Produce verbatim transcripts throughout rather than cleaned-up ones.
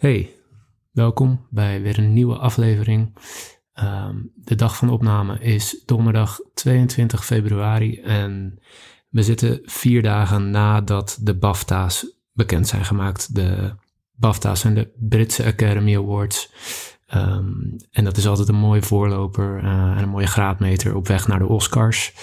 Hey, welkom bij weer een nieuwe aflevering. Um, de dag van de opname is donderdag tweeëntwintig februari en we zitten vier dagen nadat de BAFTA's bekend zijn gemaakt. De BAFTA's zijn de Britse Academy Awards. Um, en dat is altijd een mooie voorloper uh, en een mooie graadmeter op weg naar de Oscars.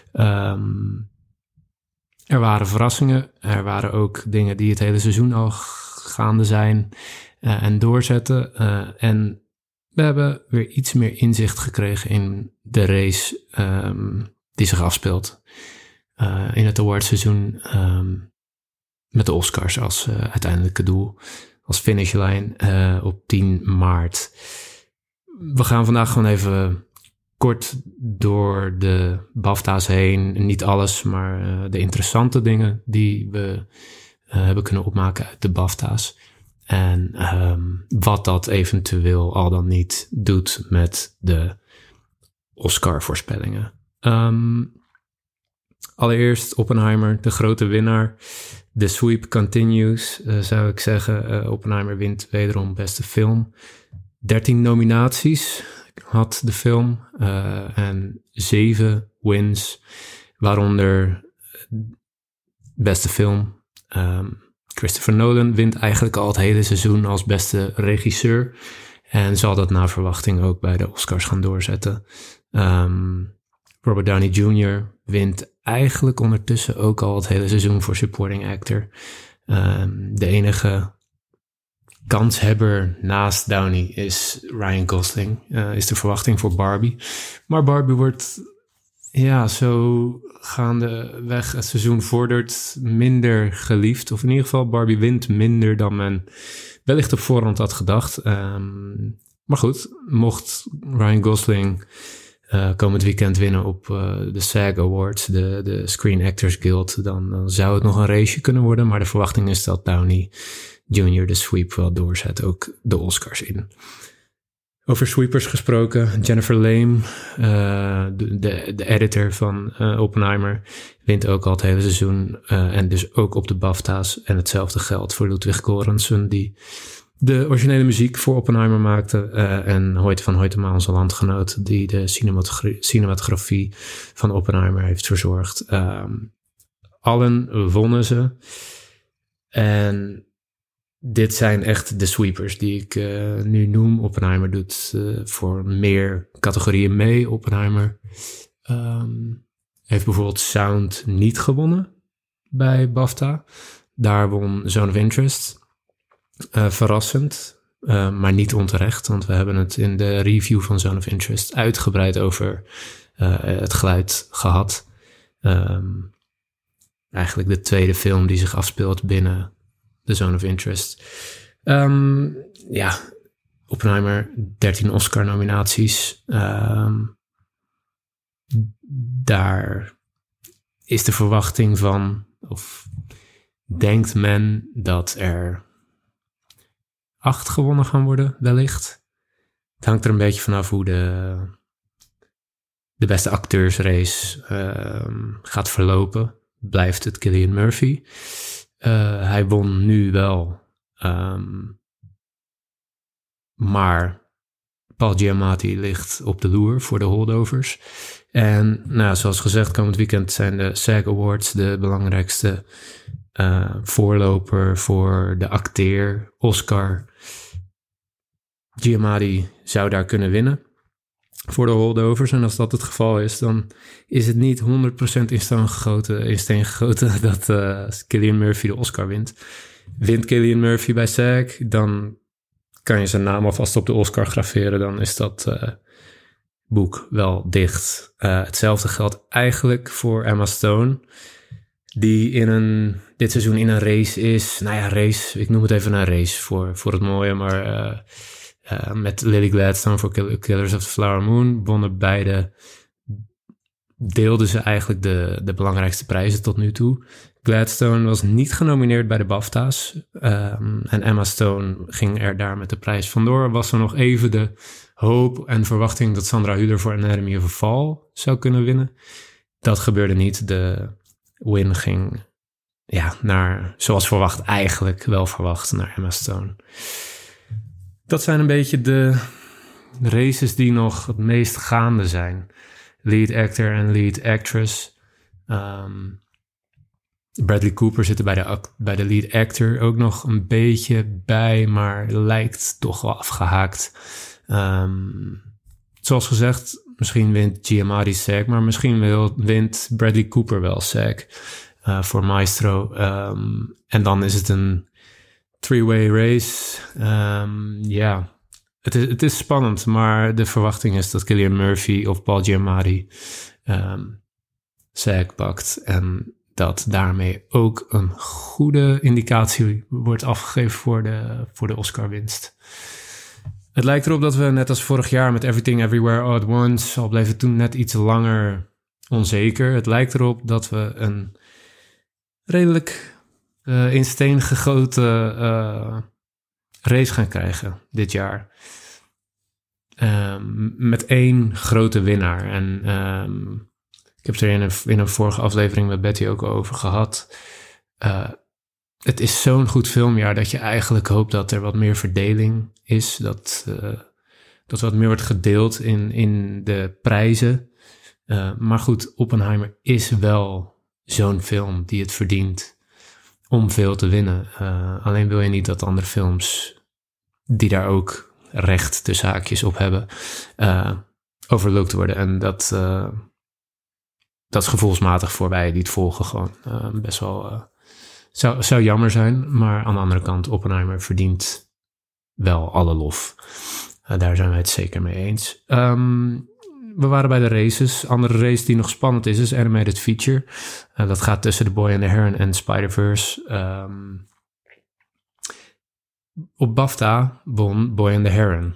Um, er waren verrassingen. Er waren ook dingen die het hele seizoen al gaande zijn uh, en doorzetten. Uh, en we hebben weer iets meer inzicht gekregen in de race um, die zich afspeelt uh, in het awardseizoen um, met de Oscars als uh, uiteindelijke doel, als finishlijn uh, op tien maart. We gaan vandaag gewoon even kort door de BAFTA's heen. Niet alles, maar uh, de interessante dingen die we uh, hebben kunnen opmaken uit de BAFTA's. En um, wat dat eventueel al dan niet doet met de Oscar-voorspellingen. Um, allereerst Oppenheimer, de grote winnaar. De sweep continues, uh, zou ik zeggen. Uh, Oppenheimer wint wederom beste film. dertien nominaties had de film uh, en zeven wins, waaronder beste film. Um, Christopher Nolan wint eigenlijk al het hele seizoen als beste regisseur en zal dat naar verwachting ook bij de Oscars gaan doorzetten. Um, Robert Downey junior wint eigenlijk ondertussen ook al het hele seizoen voor supporting actor. Um, de enige kanshebber naast Downey is Ryan Gosling, uh, is de verwachting voor Barbie. Maar Barbie wordt, ja, zo gaandeweg het seizoen vordert minder geliefd. Of in ieder geval, Barbie wint minder dan men wellicht op voorhand had gedacht. Um, maar goed, mocht Ryan Gosling uh, komend weekend winnen op uh, de SAG Awards, de, de Screen Actors Guild, dan, dan zou het nog een raceje kunnen worden. Maar de verwachting is dat Downey junior de sweep wel doorzet, ook de Oscars in. Over sweepers gesproken, Jennifer Lame, uh, de, de, de editor van uh, Oppenheimer, wint ook al het hele seizoen. Uh, en dus ook op de BAFTA's. En hetzelfde geldt voor Ludwig Göransson, die de originele muziek voor Oppenheimer maakte. Uh, en Hoyte van Hoytema, onze landgenoot, die de cinematogra- cinematografie van Oppenheimer heeft verzorgd. Um, allen wonnen ze. En dit zijn echt de sweepers die ik uh, nu noem. Oppenheimer doet uh, voor meer categorieën mee. Oppenheimer um, heeft bijvoorbeeld Sound niet gewonnen bij BAFTA. Daar won Zone of Interest. Uh, verrassend, uh, maar niet onterecht. Want we hebben het in de review van Zone of Interest uitgebreid over uh, het geluid gehad. Um, eigenlijk de tweede film die zich afspeelt binnen de Zone of Interest. Um, ja, Oppenheimer, dertien Oscar-nominaties. Um, daar is de verwachting van, of denkt men dat er acht gewonnen gaan worden, wellicht. Het hangt er een beetje vanaf hoe de, de beste acteursrace uh, gaat verlopen. Blijft het Cillian Murphy? Uh, hij won nu wel, um, maar Paul Giamatti ligt op de loer voor de holdovers. En nou, zoals gezegd, komend weekend zijn de SAG Awards de belangrijkste uh, voorloper voor de acteer Oscar. Giamatti zou daar kunnen winnen voor de holdovers. En als dat het geval is, dan is het niet honderd procent in steen gegoten, in steen gegoten dat uh, Cillian Murphy de Oscar wint. Wint Cillian Murphy bij SAG, dan kan je zijn naam alvast op de Oscar graveren. Dan is dat uh, boek wel dicht. Uh, hetzelfde geldt eigenlijk voor Emma Stone, die in een, dit seizoen in een race is. Nou ja, race, ik noem het even een race voor, voor het mooie, maar Uh, Uh, met Lily Gladstone voor Killers of the Flower Moon wonnen beide, deelden ze eigenlijk de, de belangrijkste prijzen tot nu toe. Gladstone was niet genomineerd bij de BAFTA's um, en Emma Stone ging er daar met de prijs vandoor. Was er nog even de hoop en verwachting dat Sandra Hüller voor Anatomy of a Fall zou kunnen winnen. Dat gebeurde niet. De win ging ja, naar, zoals verwacht, eigenlijk wel verwacht, naar Emma Stone. dat zijn een beetje de races die nog het meest gaande zijn. Lead actor en lead actress. Um, Bradley Cooper zit er bij de, act- bij de lead actor ook nog een beetje bij, maar lijkt toch wel afgehaakt. Um, zoals gezegd, misschien wint Giamatti SAG, maar misschien wil, wint Bradley Cooper wel SAG uh, voor Maestro. Um, en dan is het een three-way race. Um, ja, het is, het is spannend, maar de verwachting is dat Cillian Murphy of Paul Giamatti um, SAG pakt. En dat daarmee ook een goede indicatie wordt afgegeven voor de, voor de Oscar-winst. Het lijkt erop dat we net als vorig jaar met Everything Everywhere All at Once, al bleef het toen net iets langer onzeker. Het lijkt erop dat we een redelijk uh, in steen gegoten uh, race gaan krijgen dit jaar. Um, met één grote winnaar. En um, ik heb het er in een, in een vorige aflevering met Betty ook over gehad. Uh, het is zo'n goed filmjaar dat je eigenlijk hoopt dat er wat meer verdeling is. Dat, uh, dat wat meer wordt gedeeld in, in de prijzen. Uh, maar goed, Oppenheimer is wel zo'n film die het verdient om veel te winnen. Uh, alleen wil je niet dat andere films die daar ook recht tussen haakjes op hebben, uh, overlooked worden. En dat, uh, dat is gevoelsmatig voor wij die het volgen gewoon uh, best wel uh, zou, zou jammer zijn. Maar aan de andere kant, Oppenheimer verdient wel alle lof. Uh, daar zijn wij het zeker mee eens. Um, we waren bij de races. Andere race die nog spannend is, is Animated Feature. Uh, dat gaat tussen The Boy and the Heron en Spider-Verse. Um, op BAFTA won Boy and the Heron.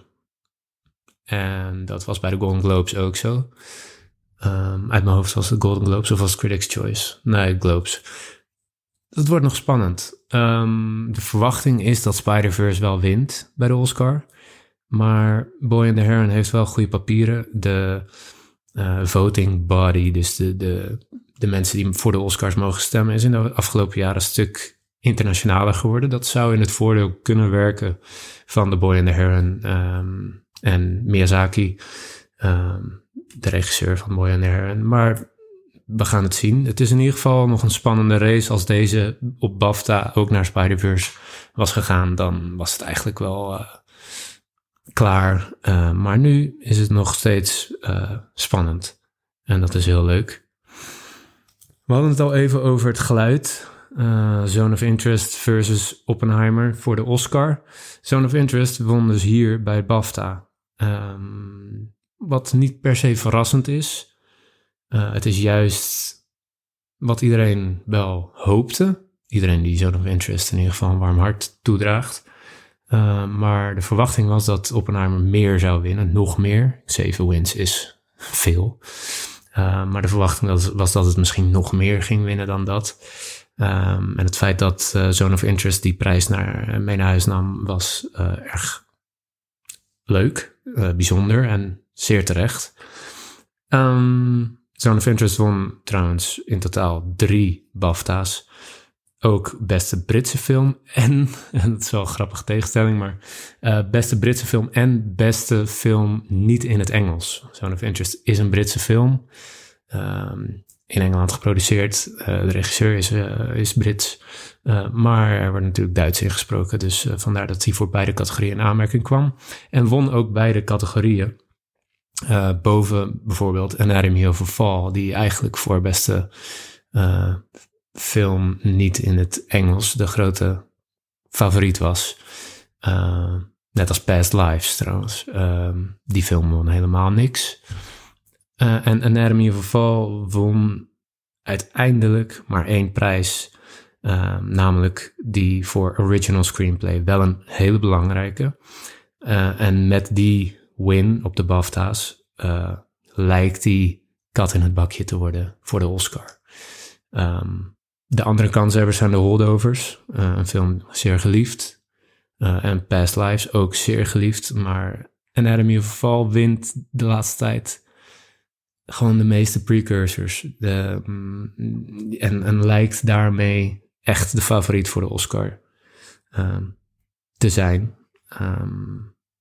En dat was bij de Golden Globes ook zo. Um, uit mijn hoofd was het Golden Globes of was het Critics' Choice? Nee, Globes. Dat wordt nog spannend. Um, de verwachting is dat Spider-Verse wel wint bij de Oscar. Maar Boy and the Heron heeft wel goede papieren. De uh, voting body, dus de, de, de mensen die voor de Oscars mogen stemmen, is in de afgelopen jaren een stuk internationaler geworden. Dat zou in het voordeel kunnen werken van The Boy and the Heron um, en Miyazaki, um, de regisseur van Boy and the Heron. Maar we gaan het zien. Het is in ieder geval nog een spannende race. Als deze op BAFTA ook naar Spider-Verse was gegaan, dan was het eigenlijk wel uh, klaar. Uh, maar nu is het nog steeds uh, spannend. En dat is heel leuk. We hadden het al even over het geluid. Uh, Zone of Interest versus Oppenheimer voor de Oscar. Zone of Interest won dus hier bij BAFTA. Um, wat niet per se verrassend is. Uh, het is juist wat iedereen wel hoopte. Iedereen die Zone of Interest in ieder geval een warm hart toedraagt. Uh, maar de verwachting was dat Oppenheimer meer zou winnen. Nog meer. Zeven wins is veel. Uh, maar de verwachting was, was dat het misschien nog meer ging winnen dan dat. Um, en het feit dat uh, Zone of Interest die prijs naar, mee naar huis nam, was uh, erg leuk, uh, bijzonder en zeer terecht. Um, Zone of Interest won trouwens in totaal drie BAFTA's. Ook beste Britse film en, en dat is wel een grappige tegenstelling, maar uh, beste Britse film en beste film niet in het Engels. Zone of Interest is een Britse film. Um, in Engeland geproduceerd. Uh, de regisseur is, uh, is Brits. Uh, maar er wordt natuurlijk Duits ingesproken. Dus uh, vandaar dat hij voor beide categorieën in aanmerking kwam. En won ook beide categorieën. Uh, boven bijvoorbeeld Anatomy of a Fall. Die eigenlijk voor beste uh, film niet in het Engels de grote favoriet was. Uh, net als Past Lives trouwens. Uh, die film won helemaal niks. Uh, en Anatomy of a Fall won uiteindelijk maar één prijs. Uh, namelijk die voor Original Screenplay. Wel een hele belangrijke. Uh, en met die win op de BAFTA's uh, lijkt die kat in het bakje te worden voor de Oscar. Um, de andere kanshebbers zijn de Holdovers. Uh, een film zeer geliefd. Uh, en Past Lives ook zeer geliefd. Maar Anatomy of a Fall wint de laatste tijd gewoon de meeste precursors. De, um, en, en lijkt daarmee echt de favoriet voor de Oscar um, te zijn. Um,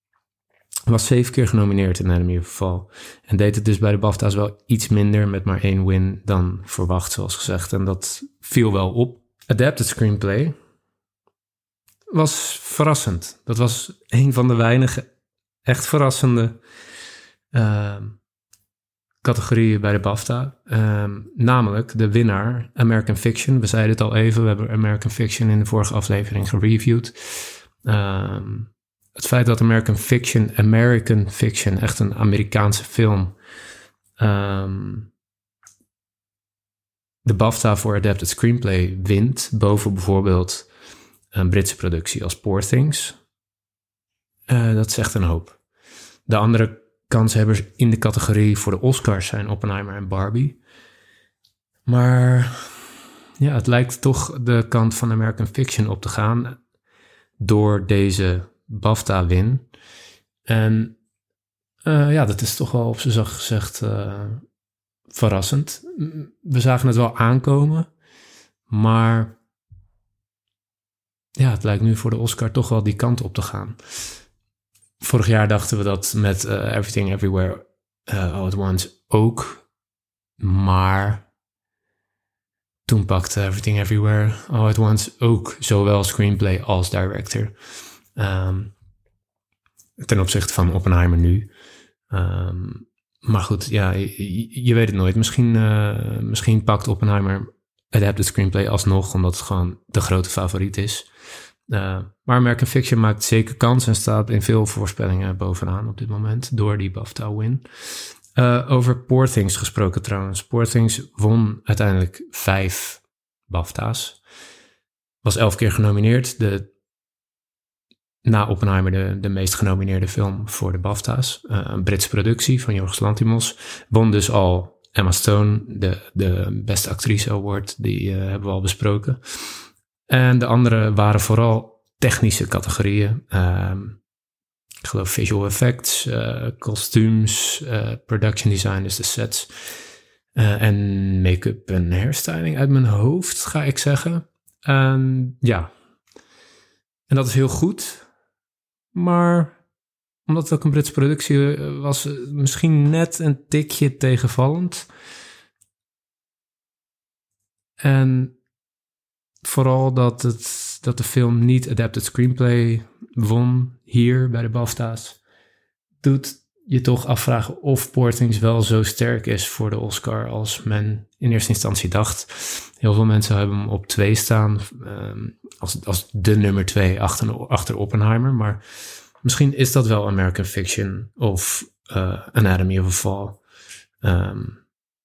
Was zeven keer genomineerd in Anatomy of a Fall. En deed het dus bij de BAFTA's wel iets minder met maar één win dan verwacht, zoals gezegd. En dat viel wel op. Adapted Screenplay was verrassend. Dat was een van de weinige echt verrassende uh, categorieën bij de BAFTA. Uh, namelijk de winnaar American Fiction. We zeiden het al even, we hebben American Fiction in de vorige aflevering gereviewd. Uh, het feit dat American Fiction, American Fiction, echt een Amerikaanse film, um, de BAFTA voor Adapted Screenplay wint boven bijvoorbeeld een Britse productie als Poor Things. Uh, dat zegt een hoop. De andere kanshebbers in de categorie voor de Oscars zijn Oppenheimer en Barbie. Maar ja, het lijkt toch de kant van American Fiction op te gaan door deze BAFTA-win. En uh, ja, dat is toch wel op z'n zacht gezegd uh, verrassend. We zagen het wel aankomen, maar ja, het lijkt nu voor de Oscar toch wel die kant op te gaan. Vorig jaar dachten we dat met uh, Everything Everywhere uh, All at Once ook, maar toen pakte Everything Everywhere All at Once ook zowel screenplay als director. Um, ten opzichte van Oppenheimer nu. Um, maar goed, ja, je, je weet het nooit. Misschien, uh, misschien pakt Oppenheimer Adapted Screenplay alsnog, omdat het gewoon de grote favoriet is. Uh, maar American Fiction maakt zeker kans en staat in veel voorspellingen bovenaan op dit moment door die BAFTA-win. Uh, over Poor Things gesproken trouwens. Poor Things won uiteindelijk vijf BAFTA's. Was elf keer genomineerd. De, na Oppenheimer de, de meest genomineerde film voor de BAFTA's. Uh, een Britse productie van Yorgos Lanthimos. Won dus al Emma Stone, de, de beste actrice award. Die uh, hebben we al besproken. En de andere waren vooral technische categorieën. Uh, ik geloof visual effects, uh, kostuums, uh, production design, dus de sets. Uh, en make-up en hairstyling uit mijn hoofd, ga ik zeggen. Um, ja, en dat is heel goed. Maar omdat het ook een Britse productie was, misschien net een tikje tegenvallend. En vooral dat, het, dat de film niet Adapted Screenplay won hier bij de BAFTA's, doet je toch afvragen of Poor Things wel zo sterk is voor de Oscar als men in eerste instantie dacht. Heel veel mensen hebben hem op twee staan, um, als, als de nummer twee achter, achter Oppenheimer. Maar misschien is dat wel American Fiction of uh, Anatomy of a Fall. Um,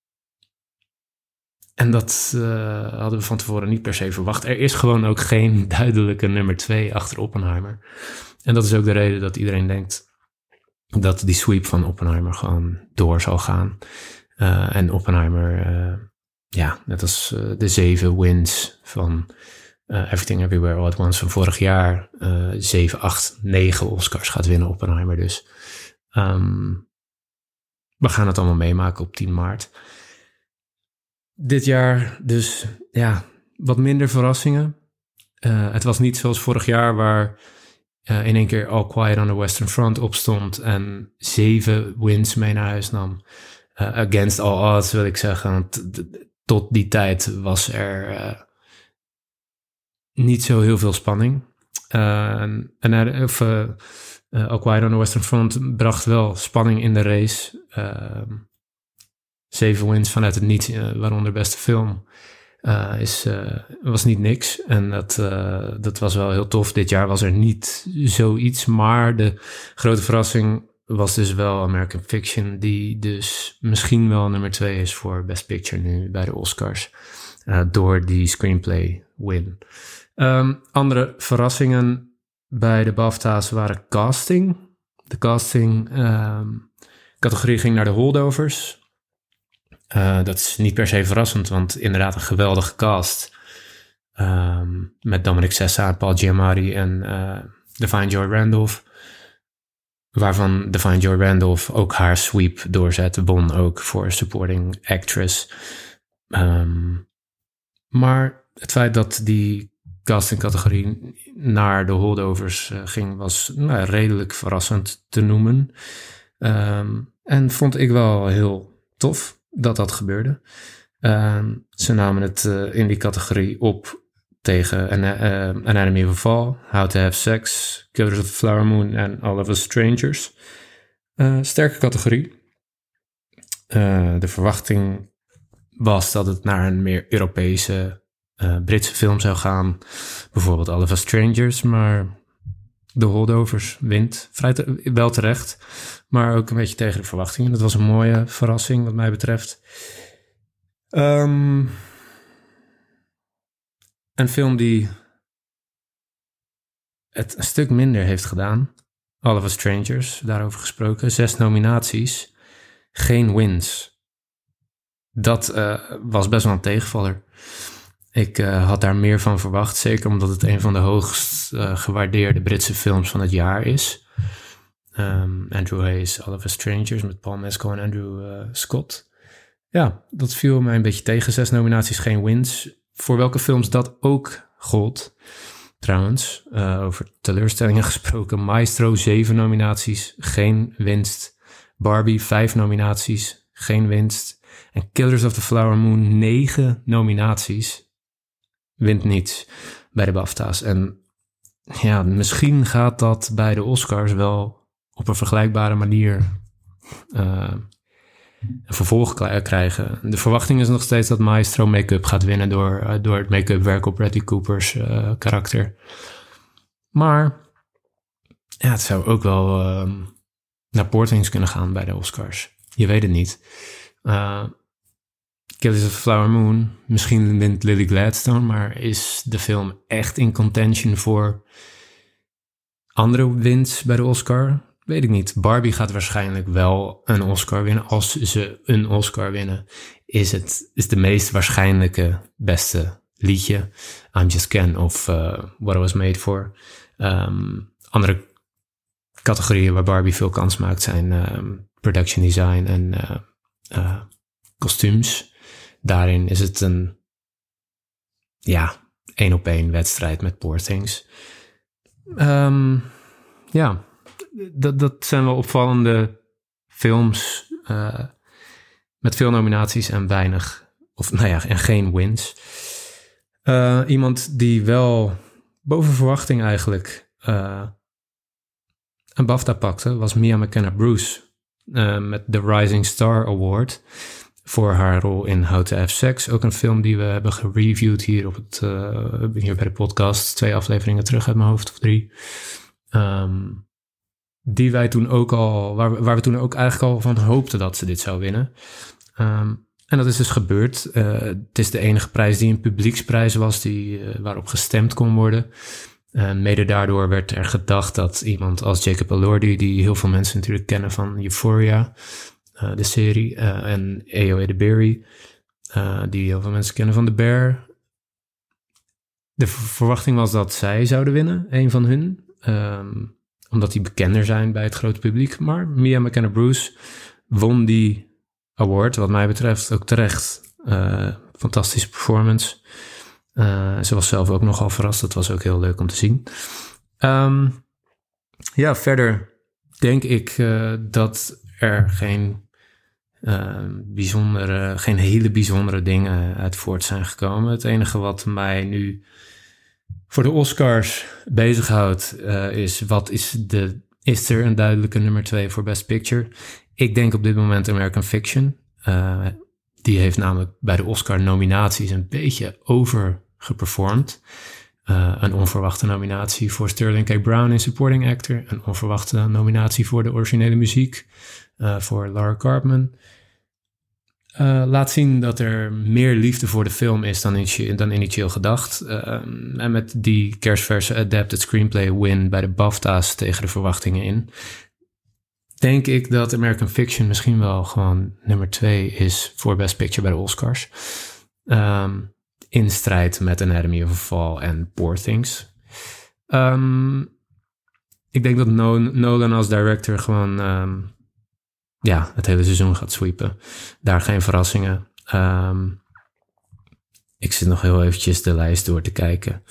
En dat uh, hadden we van tevoren niet per se verwacht. Er is gewoon ook geen duidelijke nummer twee achter Oppenheimer. En dat is ook de reden dat iedereen denkt dat die sweep van Oppenheimer gewoon door zal gaan. Uh, en Oppenheimer, uh, ja, net als uh, de zeven wins van uh, Everything Everywhere All at Once van vorig jaar, uh, zeven, acht, negen Oscars gaat winnen Oppenheimer dus. Um, we gaan het allemaal meemaken op tien maart. Dit jaar dus, ja, wat minder verrassingen. Uh, het was niet zoals vorig jaar waar uh, in één keer All Quiet on the Western Front opstond en zeven wins mee naar huis nam. Uh, against all odds wil ik zeggen, want t- t- tot die tijd was er uh, niet zo heel veel spanning. Uh, en, en of, uh, uh, All Quiet on the Western Front bracht wel spanning in de race. Uh, Zeven wins vanuit het niets, uh, waaronder beste film, uh, is, uh, was niet niks. En dat, uh, dat was wel heel tof. Dit jaar was er niet zoiets, maar de grote verrassing was dus wel American Fiction, die dus misschien wel nummer twee is voor Best Picture nu bij de Oscars, uh, door die screenplay win. Um, andere verrassingen bij de BAFTA's waren casting. De casting um, categorie ging naar de holdovers. Uh, dat is niet per se verrassend, want inderdaad een geweldige cast. Um, met Dominic Sessa, Paul Giamatti en uh, Da'Vine Joy Randolph. Waarvan Da'Vine Joy Randolph ook haar sweep doorzet. Won ook voor supporting actress. Um, maar het feit dat die castingcategorie naar de holdovers uh, ging, was nou, redelijk verrassend te noemen. Um, en vond ik wel heel tof dat dat gebeurde. Um, ze namen het uh, in die categorie op tegen An- uh, Anatomy of a Fall, How to Have Sex, Killers of the Flower Moon en All of Us Strangers. Uh, sterke categorie. Uh, de verwachting was dat het naar een meer Europese, uh, Britse film zou gaan. Bijvoorbeeld All of Us Strangers, maar de holdovers wint. Vrij te- wel terecht, maar ook een beetje tegen de verwachtingen. Dat was een mooie verrassing wat mij betreft. Um, een film die het een stuk minder heeft gedaan. All of Us Strangers, daarover gesproken. Zes nominaties, geen wins. Dat uh, was best wel een tegenvaller. Ik uh, had daar meer van verwacht, zeker omdat het een van de hoogst uh, gewaardeerde Britse films van het jaar is. Um, Andrew Hayes, All of Us Strangers, met Paul Mescal en Andrew uh, Scott. Ja, dat viel mij een beetje tegen. Zes nominaties, geen wins. Voor welke films dat ook gold. Trouwens, uh, over teleurstellingen gesproken. Maestro, zeven nominaties, geen winst. Barbie, vijf nominaties, geen winst. En Killers of the Flower Moon, negen nominaties, wint niets bij de BAFTA's. En ja, misschien gaat dat bij de Oscars wel op een vergelijkbare manier uh, een vervolg krijgen. De verwachting is nog steeds dat Maestro make-up gaat winnen door, uh, door het make-up werk op Bradley Cooper's uh, karakter. Maar ja, het zou ook wel uh, naar Poor Things kunnen gaan bij de Oscars. Je weet het niet. Uh, Killers of the Flower Moon, misschien wint Lily Gladstone, maar is de film echt in contention voor andere wins bij de Oscar? Weet ik niet. Barbie gaat waarschijnlijk wel een Oscar winnen. Als ze een Oscar winnen, is het is de meest waarschijnlijke beste liedje. I'm Just Ken of uh, What I Was Made For. Um, andere categorieën waar Barbie veel kans maakt zijn um, production design en uh, uh, kostuums. Daarin is het een ja, één op één wedstrijd met Poor Things. Um, ja, dat, dat zijn wel opvallende films uh, met veel nominaties en weinig, of nou ja, en geen wins. Uh, iemand die wel boven verwachting eigenlijk uh, een BAFTA pakte, was Mia McKenna-Bruce uh, met de Rising Star Award voor haar rol in How to Have Sex. Ook een film die we hebben gereviewd hier, op het, uh, hier bij de podcast. Twee afleveringen terug uit mijn hoofd, of drie. Um, die wij toen ook al, waar we, waar we toen ook eigenlijk al van hoopten dat ze dit zou winnen. Um, en dat is dus gebeurd. Uh, het is de enige prijs die een publieksprijs was, die, uh, waarop gestemd kon worden. En mede daardoor werd er gedacht dat iemand als Jacob Elordi, die heel veel mensen natuurlijk kennen van Euphoria, uh, de serie, uh, en Ayo Edebiri, uh, die heel veel mensen kennen van The Bear. De v- verwachting was dat zij zouden winnen, een van hun. Um, omdat die bekender zijn bij het grote publiek. Maar Mia McKenna-Bruce won die award, wat mij betreft ook terecht. Uh, fantastische performance. Uh, ze was zelf ook nogal verrast. Dat was ook heel leuk om te zien. Um, ja, verder denk ik uh, dat er geen, uh, bijzondere, geen hele bijzondere dingen uit voort zijn gekomen. Het enige wat mij nu voor de Oscars bezighoudt uh, is, wat is, de, is er een duidelijke nummer twee voor Best Picture? Ik denk op dit moment American Fiction. Uh, die heeft namelijk bij de Oscar-nominaties een beetje overgeperformed. Uh, een onverwachte nominatie voor Sterling K. Brown in Supporting Actor. Een onverwachte nominatie voor de originele muziek. Uh, voor Lara Cartman. Uh, laat zien dat er meer liefde voor de film is dan, initi- dan initieel gedacht. Uh, en met die kerstverse Adapted Screenplay win bij de BAFTA's tegen de verwachtingen in, denk ik dat American Fiction misschien wel gewoon nummer twee is voor Best Picture bij de Oscars. Um, in strijd met Anatomy of a Fall en Poor Things. Um, ik denk dat Nolan als director gewoon Um, ja, het hele seizoen gaat sweepen. Daar geen verrassingen. Um, ik zit nog heel eventjes de lijst door te kijken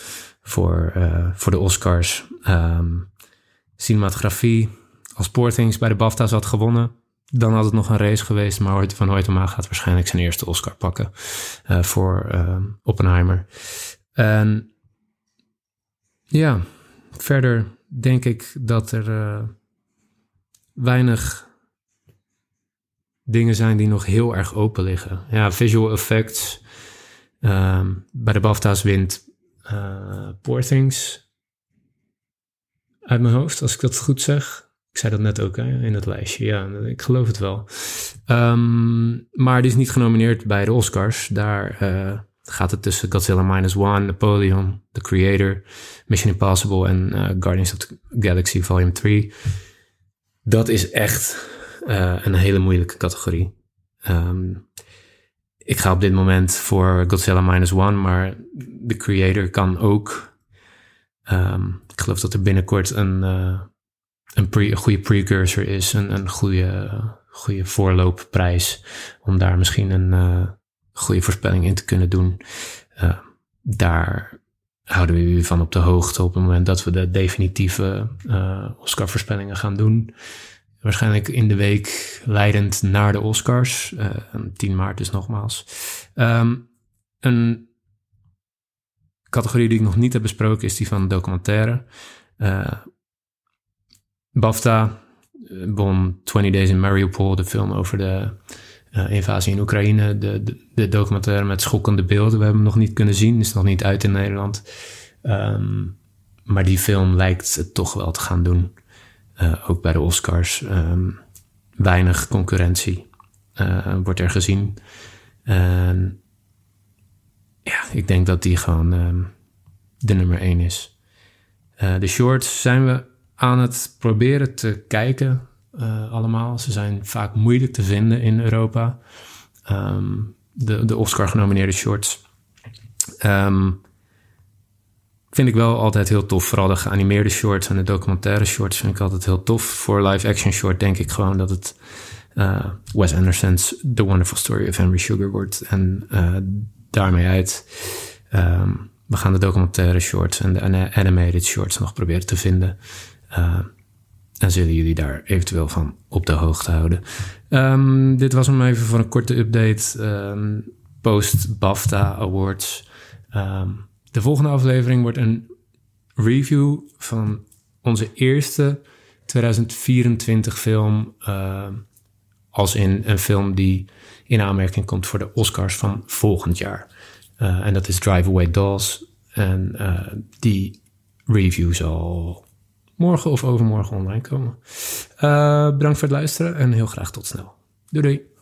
voor, uh, voor de Oscars. Um, cinematografie, als Poor Things bij de BAFTA's had gewonnen, dan had het nog een race geweest, maar Van Hoytema gaat waarschijnlijk zijn eerste Oscar pakken uh, voor uh, Oppenheimer. En ja, verder denk ik dat er uh, weinig dingen zijn die nog heel erg open liggen. Ja, visual effects. Um, bij de BAFTA's wint uh, Poor Things uit mijn hoofd, als ik dat goed zeg. Ik zei dat net ook hè, in het lijstje. Ja, ik geloof het wel. Um, maar die is niet genomineerd bij de Oscars. Daar uh, gaat het tussen Godzilla Minus One, Napoleon, The Creator, Mission Impossible en uh, Guardians of the Galaxy Volume drie. Dat is echt uh, een hele moeilijke categorie. Um, ik ga op dit moment voor Godzilla Minus One, maar The Creator kan ook. Um, ik geloof dat er binnenkort een... Uh, Een, pre, een goede precursor is, een, een goede, goede voorloopprijs, om daar misschien een uh, goede voorspelling in te kunnen doen. Uh, daar houden we u van op de hoogte op het moment dat we de definitieve uh, Oscar-voorspellingen gaan doen. Waarschijnlijk in de week leidend naar de Oscars, uh, tien maart dus nogmaals. Um, een categorie die ik nog niet heb besproken is die van documentaire. Uh, BAFTA won twinty Days in Mariupol, de film over de uh, invasie in Oekraïne. De, de, de documentaire met schokkende beelden. We hebben hem nog niet kunnen zien, is nog niet uit in Nederland. Um, maar die film lijkt het toch wel te gaan doen. Uh, ook bij de Oscars. Um, weinig concurrentie uh, wordt er gezien. En ja, ik denk dat die gewoon um, de nummer één is. Uh, de shorts zijn we aan het proberen te kijken uh, allemaal. Ze zijn vaak moeilijk te vinden in Europa. Um, de, de Oscar-genomineerde shorts. Um, vind ik wel altijd heel tof. Vooral de geanimeerde shorts en de documentaire shorts vind ik altijd heel tof. Voor live-action short denk ik gewoon dat het uh, Wes Anderson's The Wonderful Story of Henry Sugar wordt. En uh, daarmee uit. Um, we gaan de documentaire shorts en de animated shorts nog proberen te vinden. Uh, en zullen jullie daar eventueel van op de hoogte houden. Um, dit was hem even voor een korte update. Um, Post-BAFTA Awards. Um, de volgende aflevering wordt een review van onze eerste twintig vierentwintig film. Uh, als in een film die in aanmerking komt voor de Oscars van volgend jaar. Uh, en dat is Drive Away Dolls. En uh, die review zal morgen of overmorgen online komen. Uh, bedankt voor het luisteren en heel graag tot snel. Doei doei.